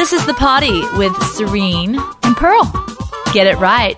This is The Party with Serene and Pearl. Get it right,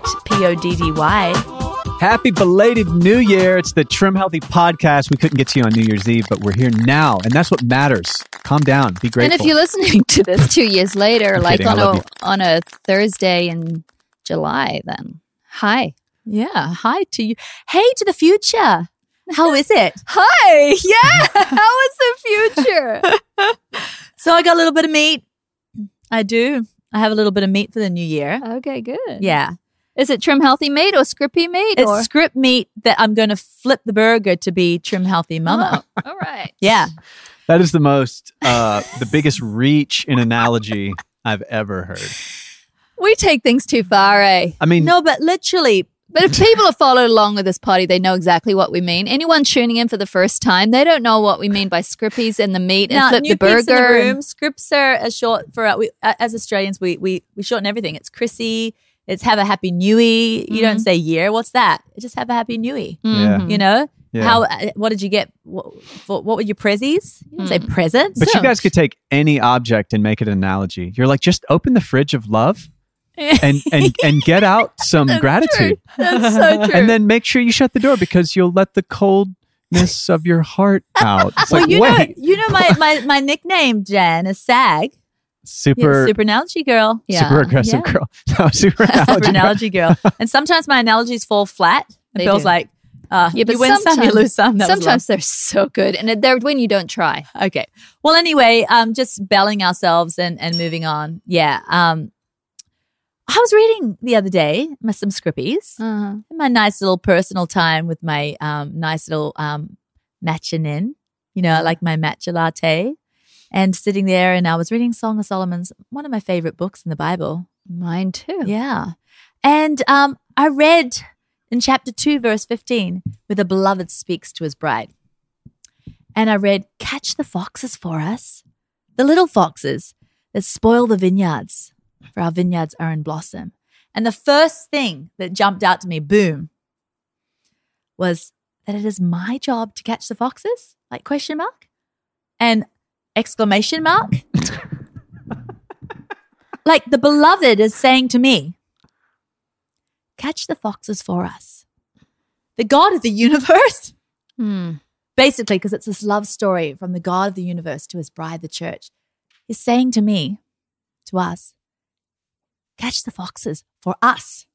Poddy. Happy belated New Year. It's the Trim Healthy podcast. We couldn't get to you on New Year's Eve, but we're here now, and that's what matters. Calm down. Be grateful. And if you're listening to this 2 years later, I'm like kidding, on a Thursday in July, then hi. Yeah, hi to you. Hey to the future. How is it? Hi. Yeah. How is the future? So I got a little bit of meat. I do. I have a little bit of meat for the new year. Okay, good. Yeah. Is it trim healthy meat or scrippy meat? It's script meat that I'm going to flip the burger to be trim healthy mama. Oh, all right. Yeah. That is the biggest reach in analogy I've ever heard. We take things too far, eh? I mean, No, but literally. But if people have followed along with this party, they know exactly what we mean. Anyone tuning in for the first time, they don't know what we mean by scrippies and the meat and Now, flip new the burger. peeps in the room, scripts are as short for as Australians. We shorten everything. It's Chrissy. It's have a happy newie. You don't say year. What's that? Just have a happy newie. Yeah. You know Yeah. what did you get? What were your prezzies? You didn't say presents. But you guys could take any object and make it an analogy. You're like, just open the fridge of love and get out some gratitude. That's so true. And then make sure you shut the door because you'll let the coldness of your heart out. It's like, wait. you know my nickname, Jen, is Sag. Super Super analogy girl. super aggressive Yeah. girl. No, super analogy. Super analogy girl. And sometimes my analogies fall flat. And They Bill's do. like, but you win some, you lose some. That was Sometimes they're so good, and they're when you don't try. okay. Well, anyway, just belling ourselves and moving on. Yeah. I was reading the other day some scrippies. In my nice little personal time with my nice little matcha-nin. You know, I like my matcha latte. And sitting there, and I was reading Song of Solomon's, one of my favorite books in the Bible. Mine too. Yeah. And I read in chapter 2, verse 15, where the beloved speaks to his bride. And I read, catch the foxes for us, the little foxes that spoil the vineyards, for our vineyards are in blossom. And the first thing that jumped out to me, boom, was that it is my job to catch the foxes, like question mark, and exclamation mark. Like the beloved is saying to me, catch the foxes for us. The God of the universe, basically, because it's this love story from the God of the universe to his bride, the church, is saying to me, to us, catch the foxes for us.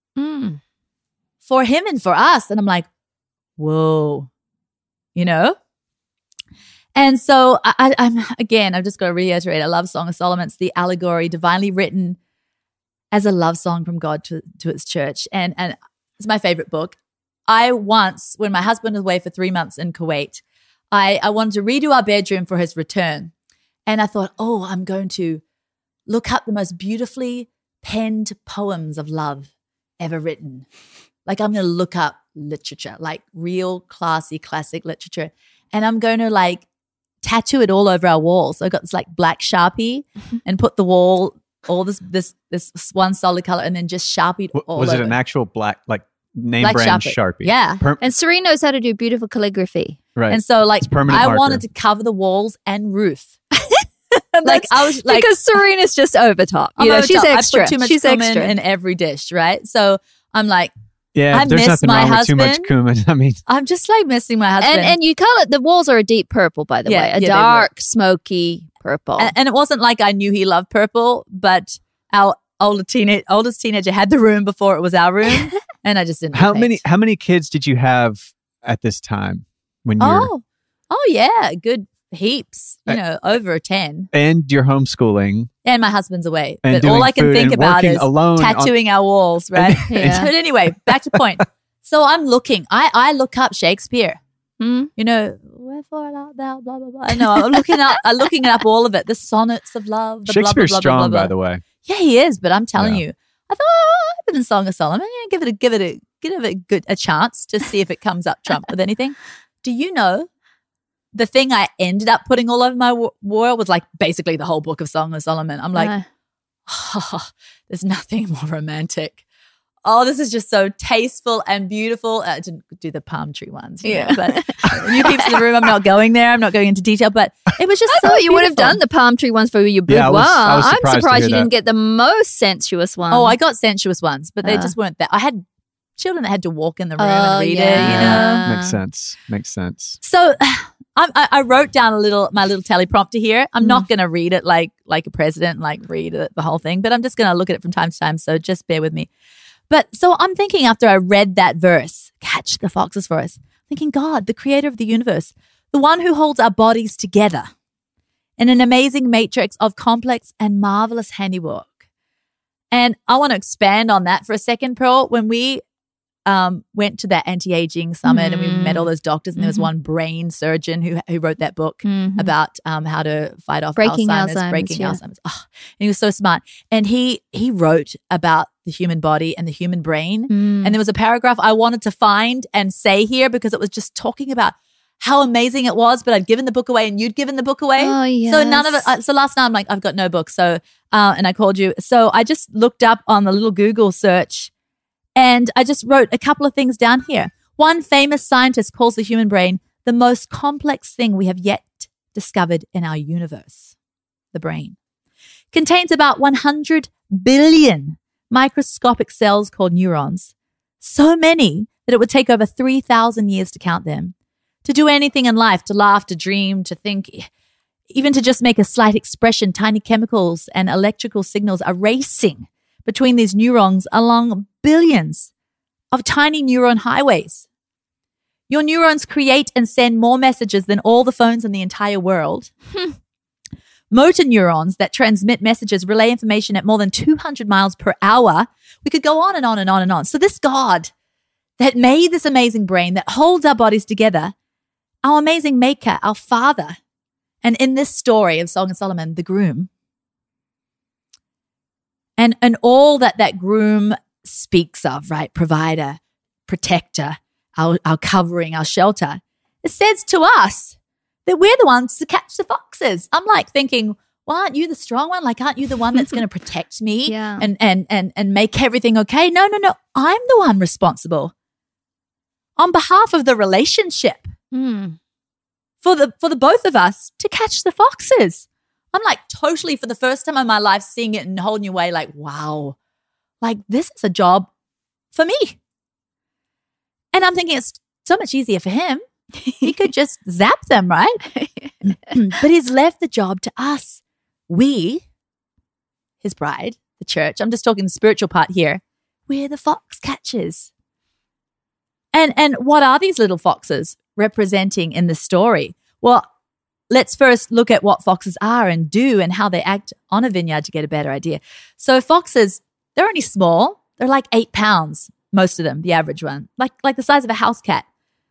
For him and for us. And I'm like, whoa, you know? And so I'm just going to reiterate, I love Song of Solomon. It's the allegory, divinely written as a love song from God to its church. And it's my favorite book. I once, when my husband was away for 3 months in Kuwait, I wanted to redo our bedroom for his return. And I thought, I'm going to look up the most beautifully penned poems of love ever written. Like I'm going to look up literature, like real classy classic literature. And I'm going to like tattoo it all over our walls. So I got this like black Sharpie and put the wall, all this one solid color, and then just Sharpied all over. Was it an actual black, like name Black brand Sharpie. Sharpie? Yeah. And Serene knows how to do beautiful calligraphy. Right. And so like It's permanent I marker. wanted to cover the walls and roof. Like I was like, because Serene is just over top. I'm You know, over she's top. extra. I put too much she's cumin extra. in every dish, right? So I'm like, Yeah, I there's miss nothing my wrong with too much husband. cumin. I mean, I'm just like missing my husband. And you call it, the walls are a deep purple, by the Yeah, way. yeah, A they dark, smoky purple. And it wasn't like I knew he loved purple, but our oldest teenager had the room before it was our room, and I just didn't. how repaint. many kids did you have at this time when you were, Oh yeah, good heaps. You know, over 10. and you're homeschooling And my husband's away, and but doing all I can food think and about working is alone on- tattooing our walls, right? Yeah. But anyway, back to point. So I'm looking. I look up Shakespeare. You know, wherefore art thou, blah blah blah. No, I'm looking up all of it. The sonnets of love. The Shakespeare's blah, blah, blah, strong, blah, blah, by the way. Yeah, he is. But I'm telling Yeah. you, I thought, I've been in Song of Solomon. Yeah, give it a chance to see if it comes up trump with anything. Do you know the thing I ended up putting all over my wall was like basically the whole book of Song of Solomon. I'm like, there's nothing more romantic. oh, this is just so tasteful and beautiful. I didn't do the palm tree ones, but you peeps in the room, I'm not going there. I'm not going into detail, but it was just I so thought you would have beautiful. done the palm tree ones for your boudoir. Yeah, I was I'm surprised to surprised hear you that. didn't get the most sensuous one. Oh, I got sensuous ones, but they just weren't that. I had children that had to walk in the room and read it, yeah. Makes sense. So I wrote down my little teleprompter here. I'm not going to read it like a president, like read it, the whole thing, but I'm just going to look at it from time to time. So just bear with me. But so I'm thinking after I read that verse, catch the foxes for us, thinking God, the creator of the universe, the one who holds our bodies together in an amazing matrix of complex and marvelous handiwork. And I want to expand on that for a second, Pearl. When we went to that anti-aging summit and we met all those doctors, and there was one brain surgeon who wrote that book about how to fight off Breaking Alzheimer's. Alzheimer's. Oh, and he was so smart. And he wrote about the human body and the human brain. And there was a paragraph I wanted to find and say here because it was just talking about how amazing it was, but I'd given the book away and you'd given the book away. Oh, yes. So none of it. So last night I'm like, I've got no book. So, and I called you. So I just looked up on the little Google search and I just wrote a couple of things down here. One famous scientist calls the human brain the most complex thing we have yet discovered in our universe. The brain contains about 100 billion microscopic cells called neurons. So many that it would take over 3,000 years to count them. To do anything in life, to laugh, to dream, to think, even to just make a slight expression, tiny chemicals and electrical signals are racing between these neurons along billions of tiny neuron highways. Your neurons create and send more messages than all the phones in the entire world. Motor neurons that transmit messages relay information at more than 200 miles per hour. We could go on and on and on and on. So this God that made this amazing brain that holds our bodies together, our amazing maker, our father, and in this story of Song of Solomon, the groom, and all that groom speaks of, right? Provider, protector, our covering, our shelter. It says to us that we're the ones to catch the foxes. I'm like thinking, well, aren't you the strong one? Like, aren't you the one that's going to protect me and make everything okay? No. I'm the one responsible on behalf of the relationship for the both of us to catch the foxes. I'm like totally for the first time in my life seeing it in a whole new way. Like, wow, like this is a job for me. And I'm thinking it's so much easier for him. He could just zap them, right? But he's left the job to us. We, his bride, the church, I'm just talking the spiritual part here. We're the fox catchers. And what are these little foxes representing in the story? Well, let's first look at what foxes are and do and how they act on a vineyard to get a better idea. So foxes, they're only small. They're like 8 pounds, most of them, the average one, like the size of a house cat.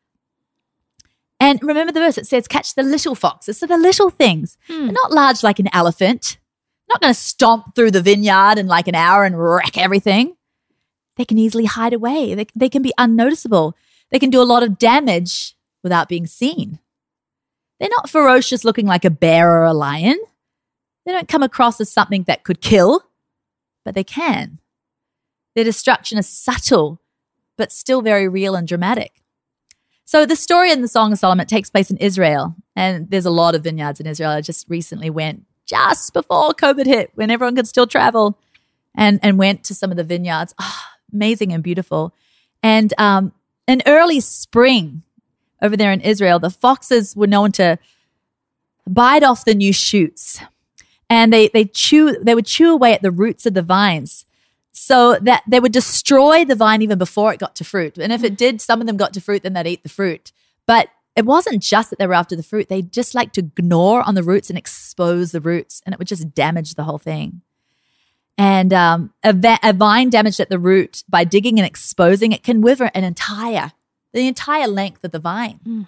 And remember the verse, it says, catch the little foxes. So the little things, they're not large like an elephant, not going to stomp through the vineyard in like an hour and wreck everything. They can easily hide away. They can be unnoticeable. They can do a lot of damage without being seen. They're not ferocious looking like a bear or a lion. They don't come across as something that could kill, but they can. Their destruction is subtle, but still very real and dramatic. So the story in the Song of Solomon takes place in Israel, and there's a lot of vineyards in Israel. I just recently went just before COVID hit, when everyone could still travel, and went to some of the vineyards. Oh, amazing and beautiful. And in early spring over there in Israel, the foxes were known to bite off the new shoots, and they would chew away at the roots of the vines, so that they would destroy the vine even before it got to fruit. And if it did, some of them got to fruit, then they'd eat the fruit. But it wasn't just that they were after the fruit. They just like to gnaw on the roots and expose the roots, and it would just damage the whole thing. And a vine damaged at the root by digging and exposing it can wither the entire length of the vine.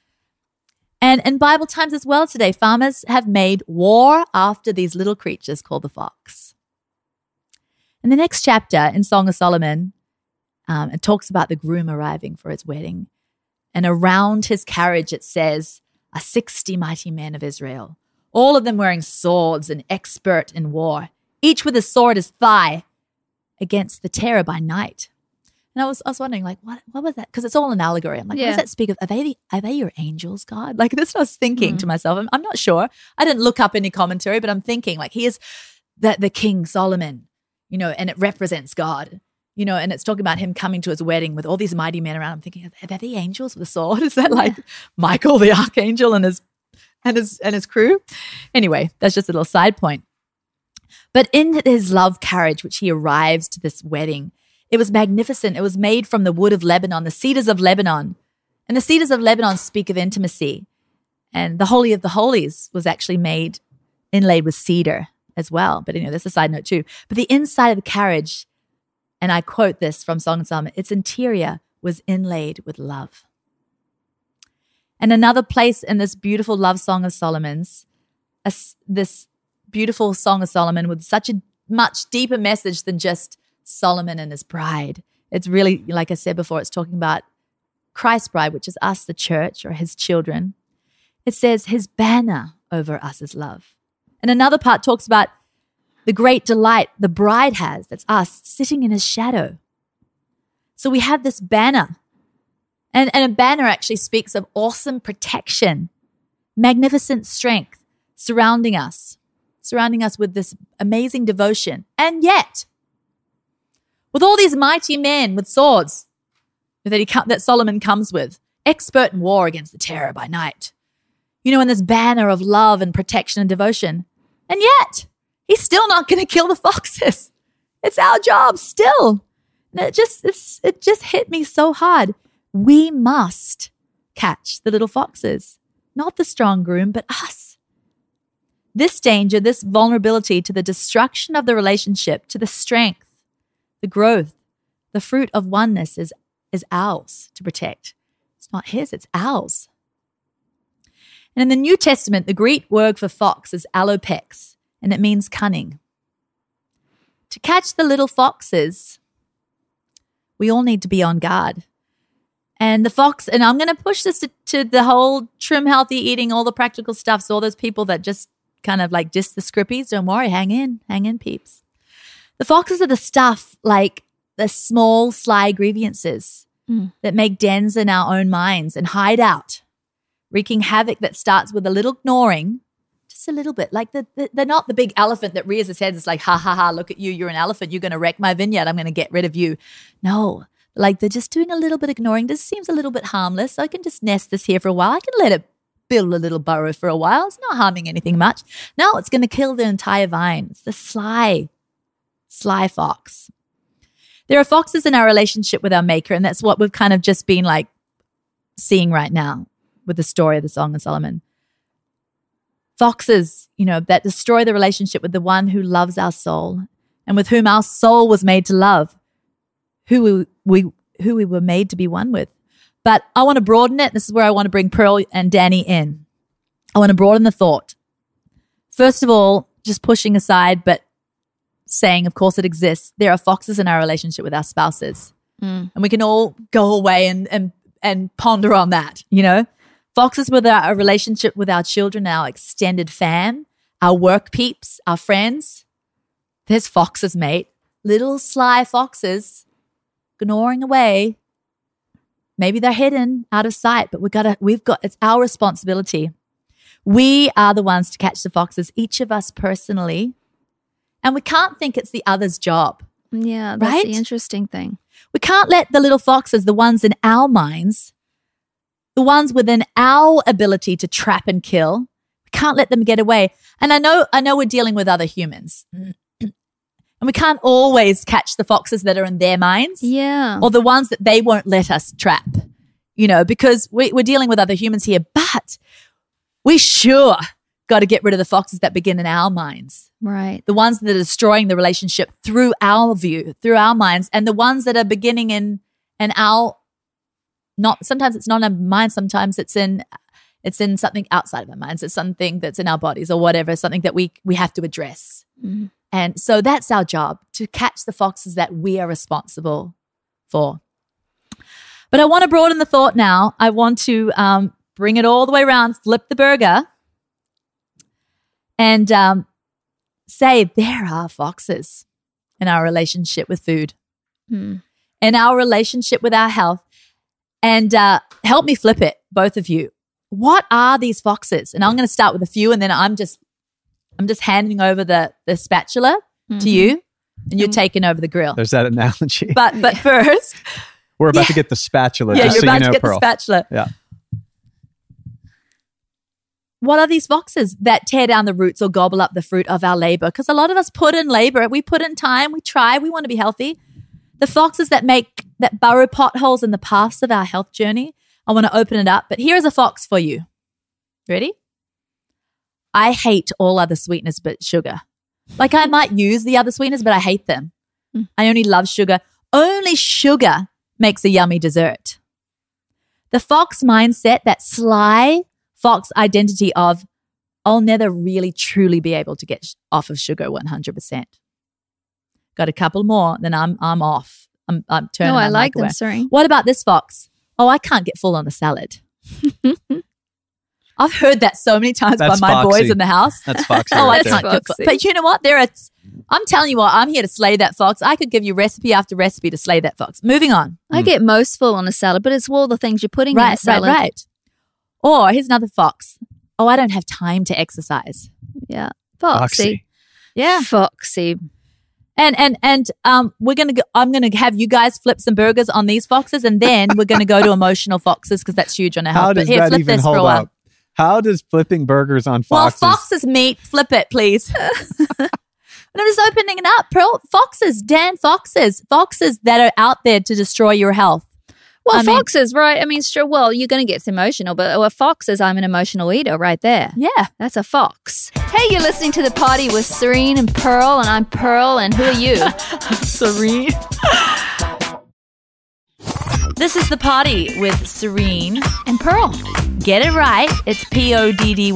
And in Bible times as well today, farmers have made war after these little creatures called the fox. In the next chapter in Song of Solomon, it talks about the groom arriving for his wedding. And around his carriage, it says, are 60 mighty men of Israel, all of them wearing swords and expert in war, each with a sword at his thigh against the terror by night. And I was wondering, like, what was that? Because it's all an allegory. I'm like, what Yeah. does that speak of? Are they your angels, God? Like, this is what I was thinking to myself. I'm not sure. I didn't look up any commentary, but I'm thinking, like, here's the King Solomon, you know, and it represents God, you know, and it's talking about him coming to his wedding with all these mighty men around. I'm thinking, are they the angels with the sword? Is that like Michael the archangel and his crew? Anyway, that's just a little side point. But in his love carriage, which he arrives to this wedding, it was magnificent. It was made from the wood of Lebanon, the cedars of Lebanon. And the cedars of Lebanon speak of intimacy. And the Holy of the Holies was actually inlaid with cedar as well. But, you know, that's a side note too. But the inside of the carriage, and I quote this from Song of Solomon, its interior was inlaid with love. And another place in this beautiful love song of Solomon's, this beautiful Song of Solomon with such a much deeper message than just Solomon and his bride. It's really, like I said before, it's talking about Christ's bride, which is us, the church, or his children. It says his banner over us is love. And another part talks about the great delight the bride has, that's us, sitting in his shadow. So we have this banner. And a banner actually speaks of awesome protection, magnificent strength surrounding us with this amazing devotion. And yet, with all these mighty men with swords that Solomon comes with, expert in war against the terror by night, you know, in this banner of love and protection and devotion. And yet, he's still not going to kill the foxes. It's our job still. And it just hit me so hard. We must catch the little foxes, not the strong groom, but us. This danger, this vulnerability to the destruction of the relationship, to the strength, the growth, the fruit of oneness is ours to protect. It's not his, it's ours. And in the New Testament, the Greek word for fox is alopex, and it means cunning. To catch the little foxes, we all need to be on guard. And the fox, and I'm going to push this to the whole trim, healthy eating, all the practical stuff. So all those people that just kind of like diss the scrippies, don't worry, hang in, peeps. The foxes are the stuff like the small, sly grievances that make dens in our own minds and hide out, wreaking havoc that starts with a little gnawing, just a little bit. Like they're not the big elephant that rears its head. It's like, ha, ha, ha, look at you. You're an elephant. You're going to wreck my vineyard. I'm going to get rid of you. No. Like they're just doing a little bit of ignoring. This seems a little bit harmless. So I can just nest this here for a while. I can let it build a little burrow for a while. It's not harming anything much. No, it's going to kill the entire vine. It's the sly fox. There are foxes in our relationship with our maker, and that's what we've kind of just been like seeing right now with the story of the Song of Solomon. Foxes, you know, that destroy the relationship with the one who loves our soul and with whom our soul was made to love, who we were made to be one with. But I want to broaden it. This is where I want to bring Pearl and Danny in. I want to broaden the thought. First of all, just pushing aside, but saying, of course, it exists. There are foxes in our relationship with our spouses. And we can all go away and ponder on that, you know. Foxes with our relationship with our children, our extended fam, our work peeps, our friends. There's foxes, mate. Little sly foxes gnawing away. Maybe they're hidden out of sight, but it's our responsibility. We are the ones to catch the foxes, each of us personally. And we can't think it's the other's job. Yeah, that's right? the interesting thing. We can't let the little foxes, the ones in our minds, the ones within our ability to trap and kill, we can't let them get away. And I know we're dealing with other humans. And we can't always catch the foxes that are in their minds. Yeah. Or the ones that they won't let us trap, you know, because we're dealing with other humans here. But we sure got to get rid of the foxes that begin in our minds. Right. The ones that are destroying the relationship through our view, through our minds, and the ones that are beginning in our, sometimes it's not in our minds, sometimes it's in something outside of our minds. It's something that's in our bodies or whatever, something that we have to address. Mm-hmm. And so that's our job, to catch the foxes that we are responsible for. But I want to broaden the thought now. I want to bring it all the way around, flip the burger, and say there are foxes in our relationship with food. in our relationship with our health. And help me flip it, both of you. What are these foxes? And I'm going to start with a few, and then I'm just handing over the spatula to you, and you're taking over the grill. There's that analogy. But first, we're about to get the spatula. yeah, just you're so about you know, to get Pearl. the spatula. Yeah. What are these foxes that tear down the roots or gobble up the fruit of our labor? Because a lot of us put in labor. We put in time. We try. We want to be healthy. The foxes that burrow potholes in the paths of our health journey. I want to open it up. But here is a fox for you. Ready? I hate all other sweeteners but sugar. Like I might use the other sweeteners, but I hate them. I only love sugar. Only sugar makes a yummy dessert. The fox mindset, that sly fox identity of, I'll never really truly be able to get off of sugar 100%. Got a couple more, then I'm off. I'm turning. No, I on like them, microwave. sorry. What about this fox? Oh, I can't get full on a salad. I've heard that so many times That's by my foxy. boys in the house. That's foxy. Oh, I right there. can't get full. Foxy. But you know what? I'm telling you what, I'm here to slay that fox. I could give you recipe after recipe to slay that fox. Moving on. I get most full on a salad, but it's all the things you're putting in a salad. Right. Or here's another fox. Oh, I don't have time to exercise. Yeah. Foxy. Yeah. Foxy. And we're gonna go, I'm gonna have you guys flip some burgers on these foxes, and then we're gonna go to emotional foxes because that's huge on our health. How But does here, that flip even this for hold a while. up? How does flipping burgers on Well, foxes? foxes meat. Flip it, please. And I'm just opening it up. Foxes, Dan, foxes that are out there to destroy your health. Well, I mean- foxes, right? I mean, sure, well, you're going to get emotional, but a fox is, I'm an emotional eater right there. Yeah. That's a fox. Hey, you're listening to The Party with Serene and Pearl, and I'm Pearl, and who are you? Serene. This is The Party with Serene. And Pearl. Get it right. It's Poddy.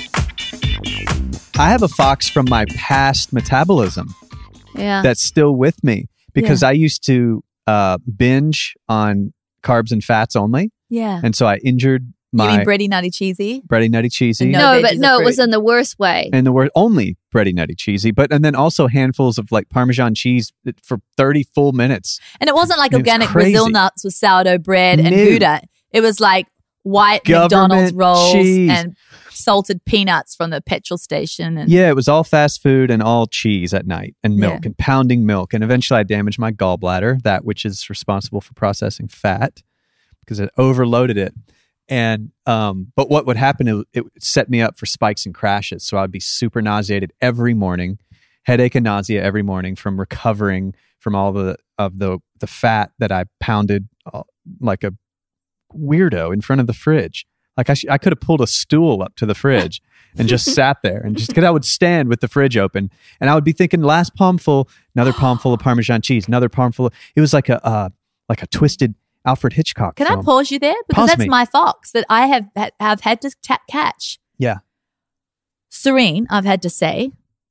I have a fox from my past metabolism Yeah. that's still with me because I used to binge on carbs and fats only. Yeah. And so I injured You mean my bready nutty cheesy? bready nutty cheesy. No. no, veggies but or no, it was fruit. in the worst way. And the word only bready nutty cheesy, and then also handfuls of like Parmesan cheese for 30 full minutes. And it wasn't like I mean, it's organic crazy. Brazil nuts with sourdough bread and No. Gouda. It was like white Government McDonald's rolls cheese. and salted peanuts from the petrol station. And Yeah, it was all fast food and all cheese at night and milk Yeah. and pounding milk. And eventually I damaged my gallbladder, that which is responsible for processing fat, because it overloaded it. And but what would happen, it set me up for spikes and crashes. So I'd be super nauseated every morning, headache and nausea every morning from recovering from all the fat that I pounded like a weirdo in front of the fridge. Like I could have pulled a stool up to the fridge and just sat there, and just because I would stand with the fridge open, and I would be thinking, last palmful, another palmful of Parmesan cheese, another palmful. It was like a twisted Alfred Hitchcock can film. I pause you there? Because Pause that's me. my fox that I have had to catch. Yeah. Serene, I've had to say,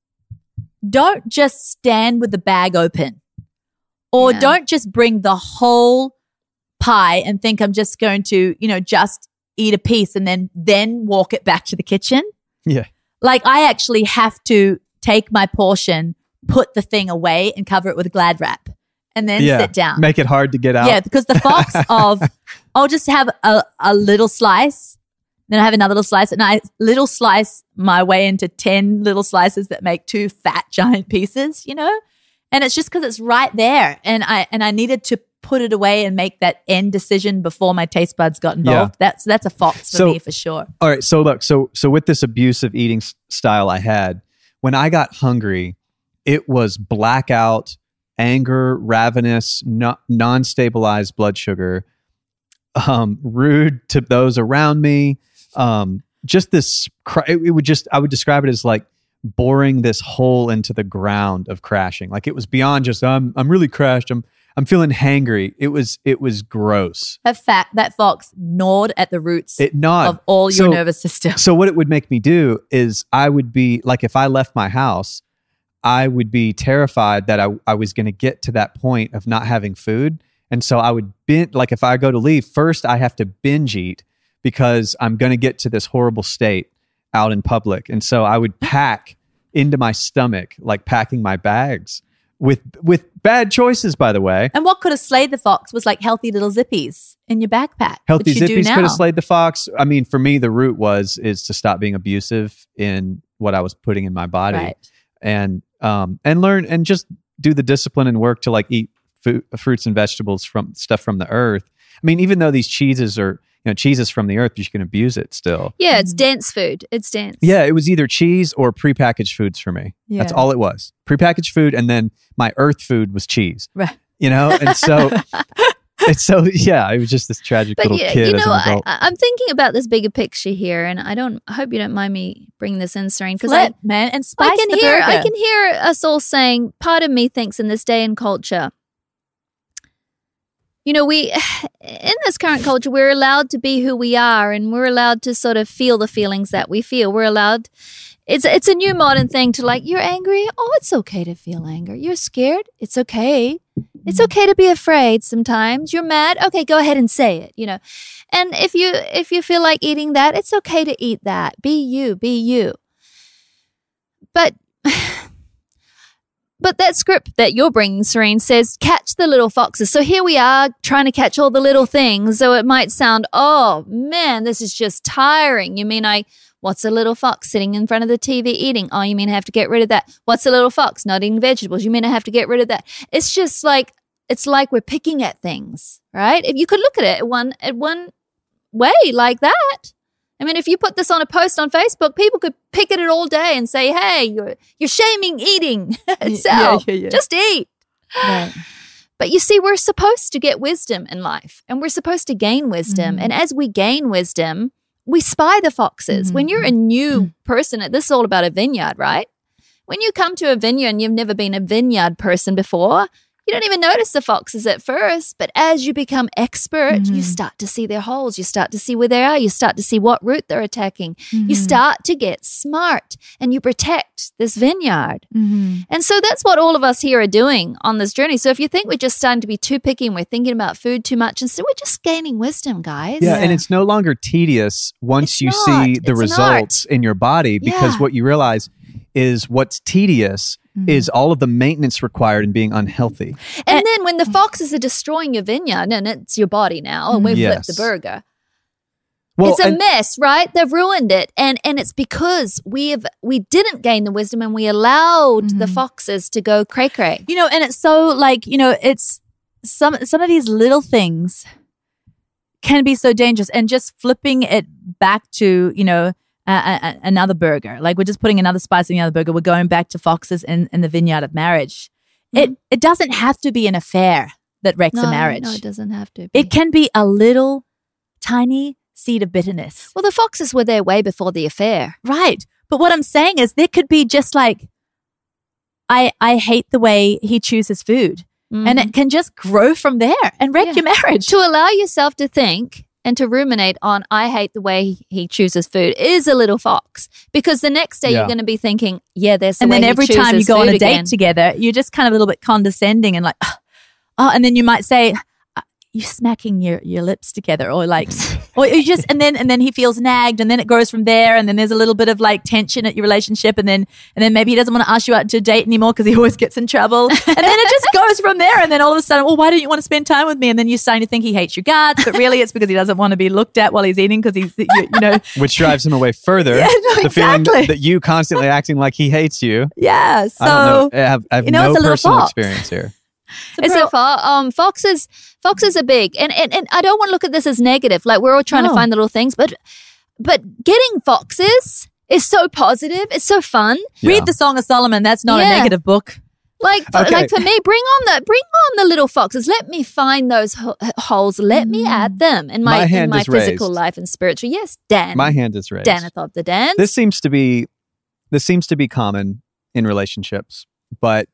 don't just stand with the bag open, or Yeah. don't just bring the whole pie and think I'm just going to, just eat a piece and then walk it back to the kitchen. Yeah. Like I actually have to take my portion, put the thing away and cover it with Glad wrap and then Yeah. sit down. Make it hard to get out. Yeah, because the fox of, I'll just have a little slice, then I have another little slice, and I little slice my way into 10 little slices that make 2 fat giant pieces, And it's just because it's right there. And I needed to put it away and make that end decision before my taste buds got involved. That's a fox for me for sure. All right. So look, so with this abusive eating style I had, when I got hungry, it was blackout, anger, ravenous, non-stabilized blood sugar, rude to those around me. Just this, I would describe it as like boring this hole into the ground of crashing. Like it was beyond just, I'm really crashed. I'm feeling hangry. It was gross. That fox gnawed at the roots It gnawed of all your nervous system. So what it would make me do is I would be like, if I left my house, I would be terrified that I was going to get to that point of not having food. And so I would like if I go to leave, first I have to binge eat because I'm going to get to this horrible state out in public. And so I would pack into my stomach, like packing my bags with bad choices, by the way. And what could have slayed the fox was like healthy little zippies in your backpack. Healthy which you do zippies now. could have slayed the fox. I mean, for me, the root is to stop being abusive in what I was putting in my body, Right. and learn and just do the discipline and work to like eat fruits and vegetables from stuff from the earth. I mean, even though these cheeses are cheeses from the earth, but you can abuse it still. Yeah, it's dense food. It's dense. Yeah, it was either cheese or prepackaged foods for me. Yeah. That's all it was. Prepackaged food, and then my earth food was chees. Right. And so yeah, it was just this tragic But little yeah, kid as an adult. I'm thinking about this bigger picture here, and I hope you don't mind me bringing this in, Serene, because Flip, man, and spice I the burger. can hear us all saying, part of me thinks in this day and culture, we in this current culture, we're allowed to be who we are, and we're allowed to sort of feel the feelings that we feel. We're allowed. It's a new modern thing to like, you're angry. Oh, it's okay to feel anger. You're scared. It's okay. It's okay to be afraid sometimes. You're mad. Okay, go ahead and say it, And if you feel like eating that, it's okay to eat that. Be you, be you. But that script that you're bringing, Serene, says catch the little foxes. So here we are trying to catch all the little things. So it might sound, oh man, this is just tiring. You mean what's a little fox sitting in front of the TV eating? Oh, you mean I have to get rid of that? What's a little fox not eating vegetables? You mean I have to get rid of that? It's just like, it's like we're picking at things, right? If you could look at it one way like that. I mean, if you put this on a post on Facebook, people could pick at it all day and say, hey, you're shaming eating itself. Yeah. Just eat. Right. But you see, we're supposed to get wisdom in life, and we're supposed to gain wisdom. And as we gain wisdom, we spy the foxes. When you're a new person, this is all about a vineyard, right? When you come to a vineyard and you've never been a vineyard person before, you don't even notice the foxes at first. But as you become expert, you start to see their holes. You start to see where they are. You start to see what route they're attacking. You start to get smart, and you protect this vineyard. And so that's what all of us here are doing on this journey. So if you think we're just starting to be too picky and we're thinking about food too much, instead we're just gaining wisdom, guys. Yeah, and it's no longer tedious once It's you not. see the It's an results in your body, because Yeah. what you realize is what's tedious is all of the maintenance required in being unhealthy. And then when the foxes are destroying your vineyard, and it's your body now, and we've flipped the Yes. burger. Well, It's a and- mess, right? They've ruined it. And it's because we didn't gain the wisdom, and we allowed the foxes to go cray-cray. And it's so like, it's some of these little things can be so dangerous, and just flipping it back to, another burger. Like we're just putting another spice in the other burger. We're going back to foxes in the vineyard of marriage. It doesn't have to be an affair that wrecks a marriage. No, it doesn't have to be. It can be a little tiny seed of bitterness. Well, the foxes were there way before the affair. Right. But what I'm saying is there could be just like, I hate the way he chooses food. And it can just grow from there and wreck your marriage. To allow yourself to think and to ruminate on, I hate the way he chooses food, is a little fox. Because the next day you're going to be thinking, yeah, there's the And way then he every time you chooses go on food a date again. together, you're just kind of a little bit condescending and like, oh, and then you might say, you're smacking your lips together, or like, or you just, and then he feels nagged, and then it grows from there, and then there's a little bit of like tension at your relationship, and then maybe he doesn't want to ask you out to a date anymore because he always gets in trouble, and then it just goes from there, and then all of a sudden, well, why don't you want to spend time with me? And then you're starting to think he hates your guts, but really it's because he doesn't want to be looked at while he's eating, because he's, which drives him away further. Yeah, no, the feeling exactly. that you constantly acting like he hates you. yeah. So I don't know. I have it's no a little personal fox. experience here. It's a foxes are big, and I don't want to look at this as negative. Like we're all trying to No. find the little things, but getting foxes is so positive. It's so fun. Yeah. read the Song of Solomon. That's not a Yeah. negative book. Like Okay. for me, bring on the little foxes. Let me find those holes. Let me add them in My my hand is physical raised. life and spiritual. Yes, Dan. My hand is raised. Daneth of the Dans. This seems to be common in relationships, but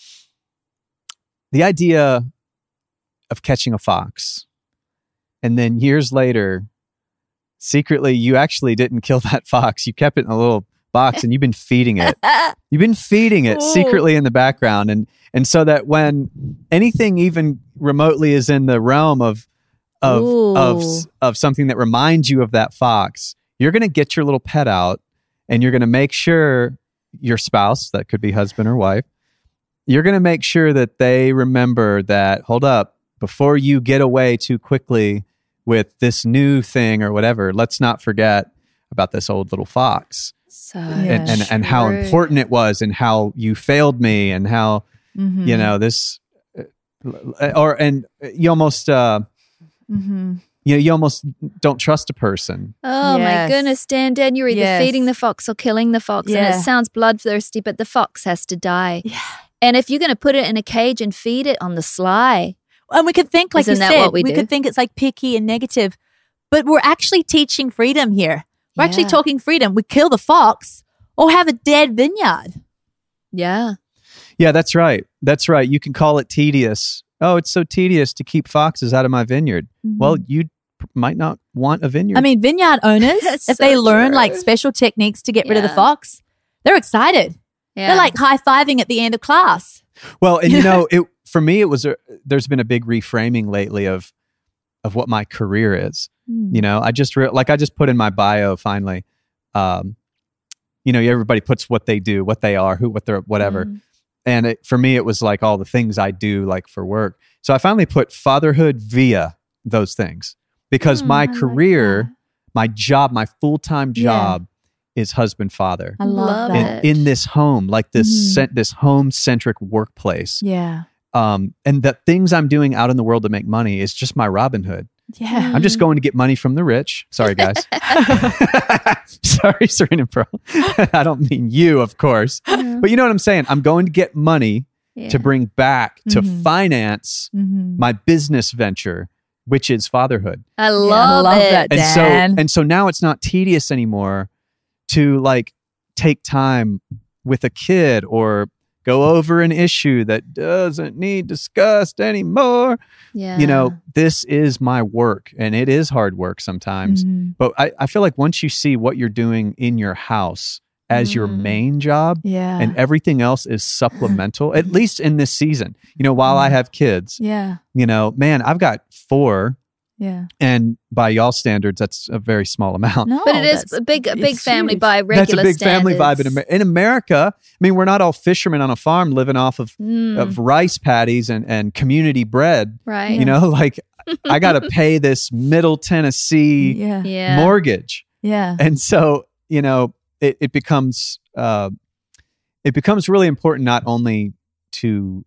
the idea of catching a fox and then years later, secretly, you actually didn't kill that fox. You kept it in a little box and you've been feeding it. You've been feeding it Ooh. secretly in the background. And so that when anything even remotely is in the realm of something that reminds you of that fox, you're going to get your little pet out and you're going to make sure your spouse, that could be husband or wife, you're going to make sure that they remember that, hold up, before you get away too quickly with this new thing or whatever, let's not forget about this old little fox So and how true. important it was and how you failed me and how, Mhm. you know, this, and you almost, you almost don't trust a person. Oh Yes. my goodness, Dan, you're either Yes. feeding the fox or killing the fox. And Yeah. it sounds bloodthirsty, but the fox has to die. Yeah. And if you're going to put it in a cage and feed it on the sly, And we could think, like Isn't you that said, what we do? could think it's like picky and negative, but we're actually teaching freedom here. We're actually Yeah. talking freedom. We kill the fox or have a dead vineyard. yeah. Yeah, that's right. That's right. You can call it tedious. Oh, it's so tedious to keep foxes out of my vineyard. Well, you might not want a vineyard. I mean, vineyard owners, That's if so they learn like true. special techniques to get rid of the Yeah. fox, they're excited. Yeah. They're like high-fiving at the end of class. well, and for me, it was there's been a big reframing lately of what my career is. You know, I just I just put in my bio finally. Everybody puts what they do, what they are, what they're, whatever. And for me, it was like all the things I do, like for work. So I finally put fatherhood via those things because my I like career, my job, my full-time job is husband, father I love Love that. it. in this home, like this this home-centric workplace. Yeah. And the things I'm doing out in the world to make money is just my Robin Hood. Yeah. I'm just going to get money from the rich. Sorry, guys. Sorry, Serena and Pearl. I don't mean you, of course. But you know what I'm saying? I'm going to get money Yeah. to bring back to Mhm. finance my business venture, which is fatherhood. I love it. that, Dan. And so now it's not tedious anymore to like take time with a kid or go over an issue that doesn't need discussed anymore. Yeah. You know, this is my work and it is hard work sometimes. Mhm. But I feel like once you see what you're doing in your house as your main job Yeah. and everything else is supplemental, at least in this season, you know, while I have kids, yeah. you know, man, I've got 4 Yeah. and by y'all standards, that's a very small amount. No, But it is that's- a big it's family huge. by regular That's a big family vibe standards. in America. I mean, we're not all fishermen on a farm living off of Mm, rice patties and community bread. right. You know, like I got to pay this Middle Tennessee Yeah. Yeah. mortgage. Yeah. And so, you know, it becomes really important not only to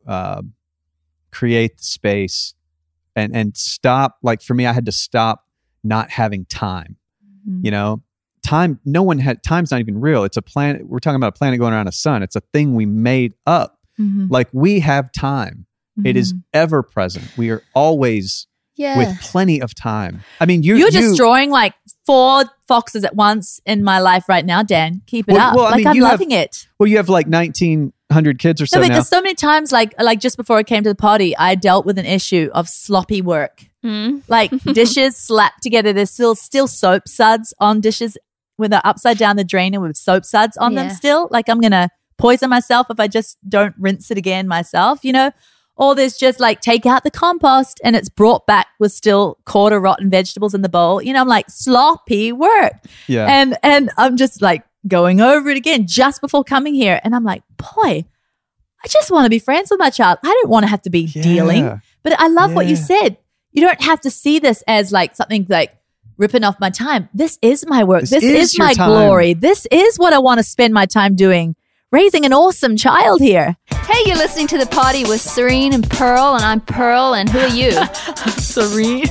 create the space and stop. Like for me, I had to stop not having time. Mhm. You know, time's not even real. It's a planet. We're talking about a planet going around a sun. It's a thing we made up. Mhm. Like we have time. It is ever present. We are always Yeah. with plenty of time. I mean, You're destroying like 4 foxes at once in my life right now, Dan. Keep it up. Well, I like mean, I'm you have- loving it. Well, you have like 1,900 kids or so No, now. because so many times, like just before I came to the party, I dealt with an issue of sloppy work. Mm. Like dishes slapped together. There's still soap suds on dishes when they're upside down the drain and with soap suds on them Yeah. still. Like I'm going to poison myself if I just don't rinse it again myself, you know? Or there's just like take out the compost and it's brought back with still quarter rotten vegetables in the bowl. You know, I'm like sloppy work. Yeah. And I'm just like going over it again just before coming here. And I'm like, boy, I just want to be friends with my child. I don't want to have to be dealing. But I love what you Yeah. said. You don't have to see this as like something like ripping off my time. This is my work. This This is is your my time. glory. This is what I want to spend my time doing. Raising an awesome child here. Hey, you're listening to The Party with Serene and Pearl, and I'm Pearl, and who are you? Serene.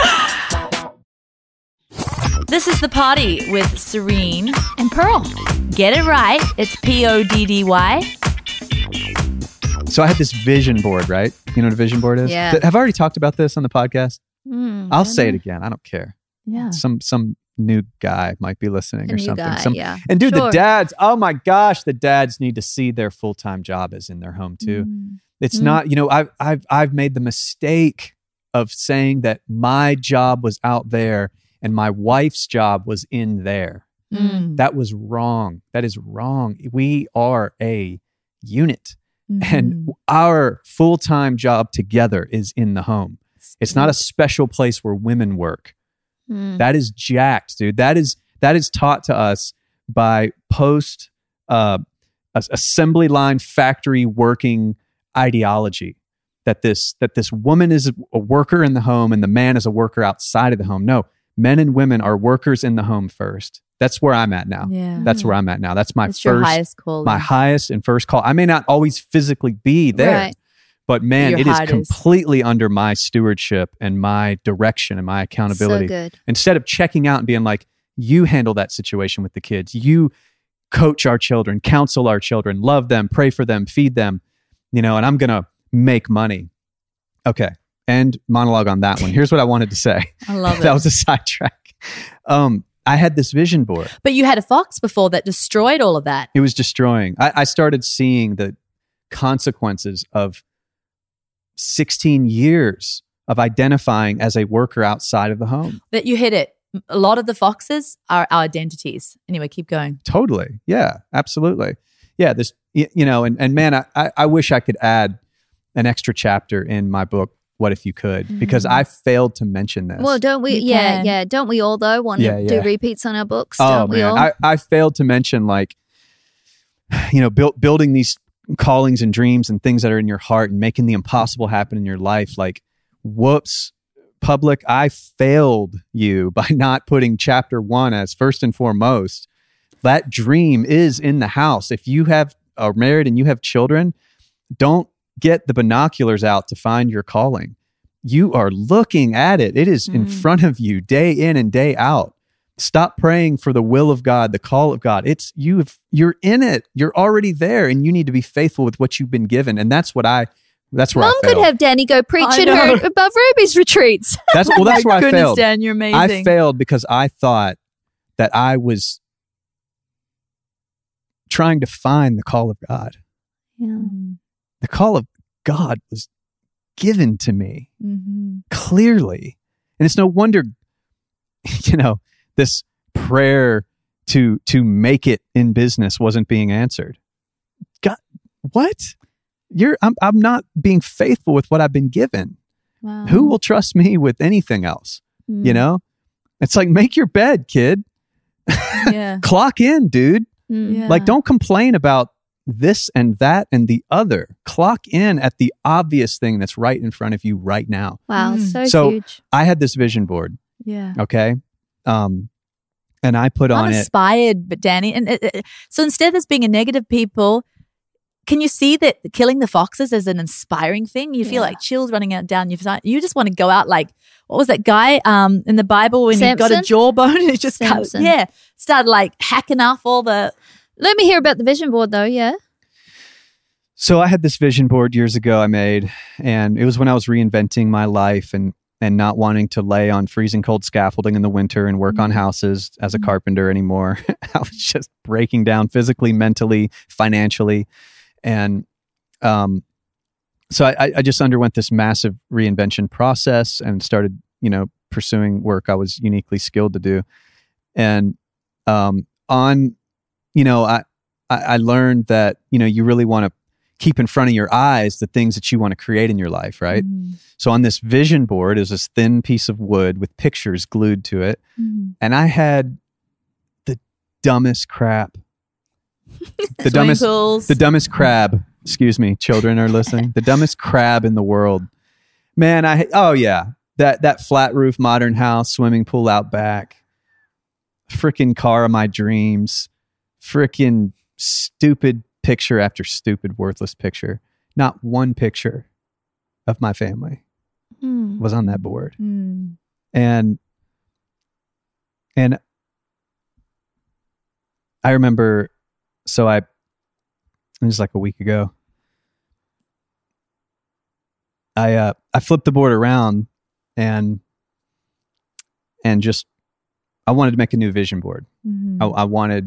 This is The Party with Serene. And Pearl. Get it right. It's PODDY. So I had this vision board, right? You know what a vision board is? Yeah. Have I already talked about this on the podcast? Mm, I'll say it again. I don't care. Yeah. Some new guy might be listening a or new something. guy, yeah. And dude, Sure. the dads, oh my gosh, the dads need to see their full-time job as in their home too. It's not, you know, I've made the mistake of saying that my job was out there and my wife's job was in there. Mm. That was wrong. That is wrong. We are a unit. And our full-time job together is in the home. It's not a special place where women work. Mm. That is jacked, dude. That is taught to us by assembly line factory working ideology that this woman is a worker in the home and the man is a worker outside of the home. No, men and women are workers in the home first. That's where I'm at now. Yeah. That's where I'm at now. That's my It's your first, highest call. my highest and first call. I may not always physically be there, Right. but man, Your it is heart is. completely under my stewardship and my direction and my accountability. So good. Instead of checking out and being like, you handle that situation with the kids, you coach our children, counsel our children, love them, pray for them, feed them, and I'm going to make money. Okay. End monologue on that one. Here's what I wanted to say. I love it. That was a sidetrack. I had this vision board. But you had a fox before that destroyed all of that. It was destroying. I started seeing the consequences of 16 years of identifying as a worker outside of the home. That you hit it. A lot of the foxes are our identities. Anyway, keep going. Totally. Yeah, absolutely. Yeah, this, and man, I wish I could add an extra chapter in my book, What If You Could, because I failed to mention this. Well, don't we? You Yeah, can. yeah. Don't we all though want to do repeats on our books? Oh, Don't we all? man. I failed to mention building these callings and dreams and things that are in your heart and making the impossible happen in your life. Like, whoops, public, I failed you by not putting chapter 1 as first and foremost. That dream is in the house. If you are married and you have children, don't get the binoculars out to find your calling. You are looking at it. It is in front of you day in and day out. Stop praying for the will of God, the call of God. You're in it. You're already there, and you need to be faithful with what you've been given. And that's where I Mom could failed. have Danny go preach I in know. her above Ruby's retreats. That's where I Goodness, failed. Dan, you're amazing. I failed because I thought that I was trying to find the call of God. Mm. The call of God was given to me Mhm. clearly. And it's no wonder, this prayer to make it in business wasn't being answered. God, what? I'm not being faithful with what I've been given. Wow. Who will trust me with anything else? It's like, make your bed, kid. Yeah. Clock in, dude. Yeah. Like, don't complain about this and that and the other. Clock in at the obvious thing that's right in front of you right now. Wow, Mm. so So- huge. I had this vision board, Yeah. okay? And I put on I'm it. inspired, but Danny, and so instead of this being a negative people, can you see that killing the foxes is an inspiring thing? You feel Yeah. like chills running out down your side. You just want to go out like, what was that guy in the Bible when he got a Samson? jawbone and he just Samson. started like hacking off all the. Let me hear about the vision board though, yeah. So I had this vision board years ago I made, and it was when I was reinventing my life and not wanting to lay on freezing cold scaffolding in the winter and work on houses as a carpenter anymore. I was just breaking down physically, mentally, financially. And so I just underwent this massive reinvention process and started, pursuing work I was uniquely skilled to do. And I learned that, you really want to keep in front of your eyes the things that you want to create in your life, right? So on this vision board is this thin piece of wood with pictures glued to it. And I had the dumbest crap. The Swimming pools. dumbest crab. Excuse me, children are listening. The dumbest crab in the world. Man, that flat roof modern house, swimming pool out back. Freaking car of my dreams. Freaking stupid picture after stupid, worthless picture. Not one picture of my family was on that board. Mm. And I remember, it was like a week ago. I flipped the board around and just, I wanted to make a new vision board. Mhm. I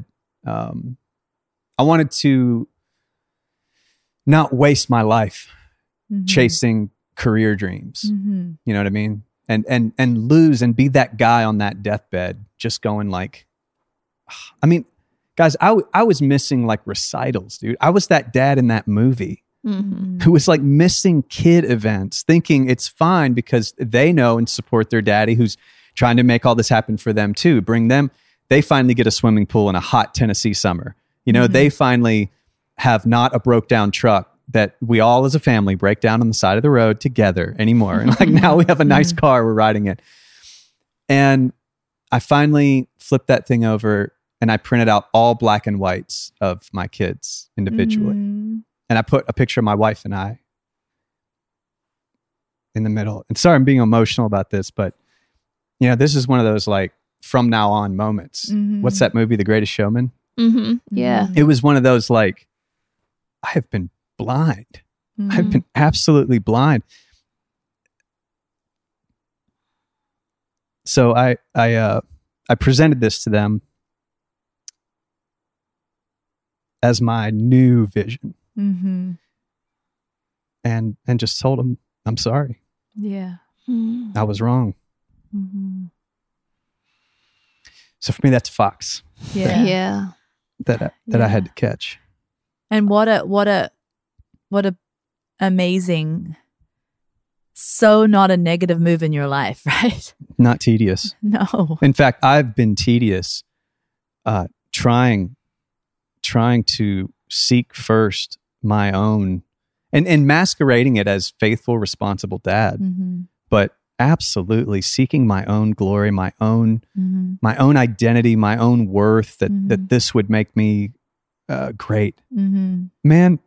wanted to not waste my life Mhm. chasing career dreams. Mhm. You know what I mean? And lose and be that guy on that deathbed, just going like, I mean, guys, I was missing like recitals, dude. I was that dad in that movie who was like missing kid events, thinking it's fine because they know and support their daddy who's trying to make all this happen for them too. They finally get a swimming pool in a hot Tennessee summer. They finally have not a broke down truck that we all as a family break down on the side of the road together anymore. And like now we have a nice car, we're riding it. And I finally flipped that thing over and I printed out all black and whites of my kids individually. And I put a picture of my wife and I in the middle. And sorry, I'm being emotional about this, but you know, this is one of those like from now on moments. What's that movie, The Greatest Showman? Yeah. It was one of those like, I have been blind. I've been absolutely blind. So I presented this to them as my new vision, and just told them, I'm sorry. Yeah. I was wrong. So for me, that's Fox Yeah. that I had to catch. And what a amazing, so not a negative move in your life, right? Not tedious. No. In fact, I've been tedious, trying to seek first my own and masquerading it as faithful, responsible dad, but absolutely seeking my own glory, my own identity, my own worth, that this would make me great. Man,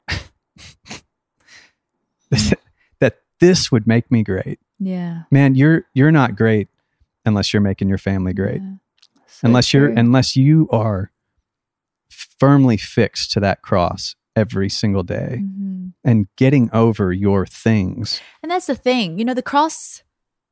that this would make me great. Yeah. Man, you're not great unless you're making your family great. Yeah. So Unless you are firmly fixed to that cross every single day and getting over your things. And that's the thing, you know, the cross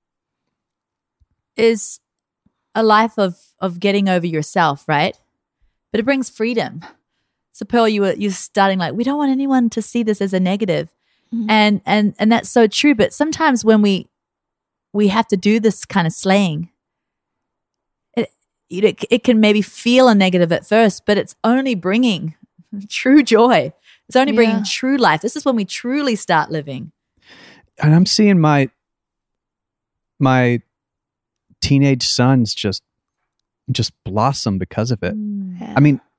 is a life of getting over yourself, right? But it brings freedom. So Pearl, you're starting like, we don't want anyone to see this as a negative. And that's so true. But sometimes when we have to do this kind of slaying, it can maybe feel a negative at first, but it's only bringing true joy. It's only bringing true life. This is when we truly start living. And I'm seeing my teenage sons just blossom because of it. Yeah. I mean,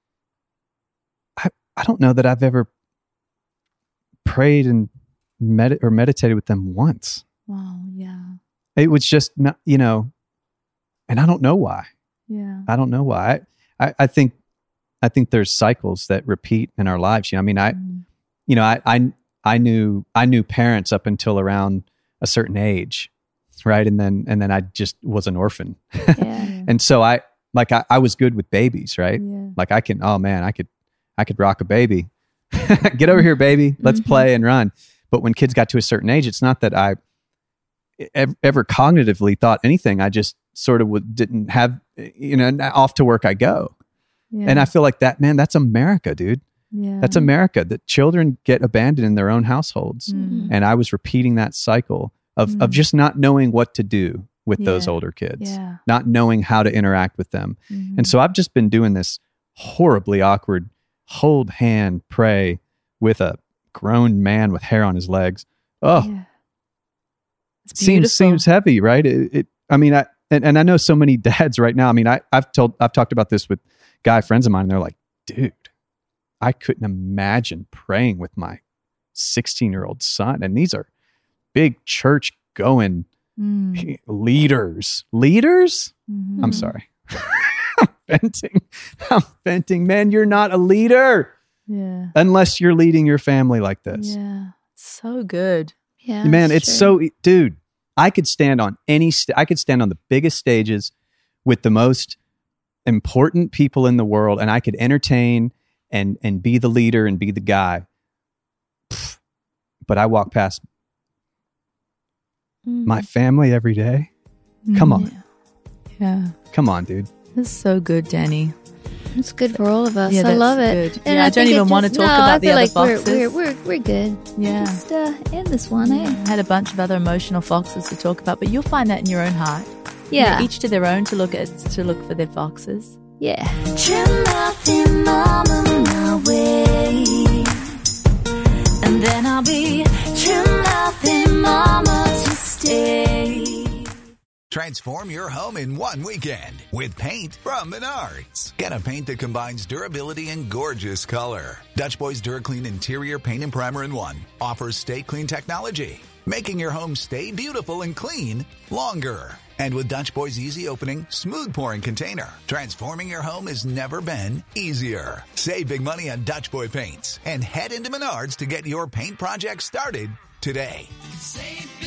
I don't know that I've ever prayed and meditated with them once. Wow. Yeah. It was just not, you know, and I don't know why. Yeah. I don't know why. I think there's cycles that repeat in our lives. You know, I knew parents up until around a certain age, right? And then I just was an orphan. And so I was good with babies, right? Yeah. Like I could rock a baby. Get over here, baby. Let's play and run. But when kids got to a certain age, it's not that I ever cognitively thought anything. I just sort of didn't have, you know, off to work I go. Yeah. And I feel like that's America, dude. Yeah. That's America, that children get abandoned in their own households. And I was repeating that cycle of just not knowing what to do with those older kids, not knowing how to interact with them. And so I've just been doing this horribly awkward hold hand, pray with a grown man with hair on his legs. Oh, seems heavy, right? I mean, and I know so many dads right now. I mean, I've talked about this with guy friends of mine, and they're like, dude, I couldn't imagine praying with my 16-year-old son. And these are big church going leaders. I'm sorry. I'm venting, man. You're not a leader unless you're leading your family like this. Yeah. So good. Yeah. Man, it's so, dude, I could stand on the biggest stages with the most important people in the world, and I could entertain and be the leader and be the guy. But I walk past my family every day. Come on. Yeah. Come on, dude. That's so good, Danny. It's good for all of us. Yeah, I love that's it. good. Yeah, I don't even want to talk about the other foxes. We're good. Yeah. Just end this one, eh? I had a bunch of other emotional foxes to talk about, but you'll find that in your own heart. Yeah. Each to their own to look for their foxes. Yeah. Trim nothing, mama, my way. And then I'll be trim nothing, mama, to stay. Transform your home in one weekend with paint from Menards. Get a paint that combines durability and gorgeous color. Dutch Boy's DuraClean Interior Paint and Primer in One offers Stay Clean technology, making your home stay beautiful and clean longer. And with Dutch Boy's easy opening, smooth pouring container, transforming your home has never been easier. Save big money on Dutch Boy paints and head into Menards to get your paint project started today. Save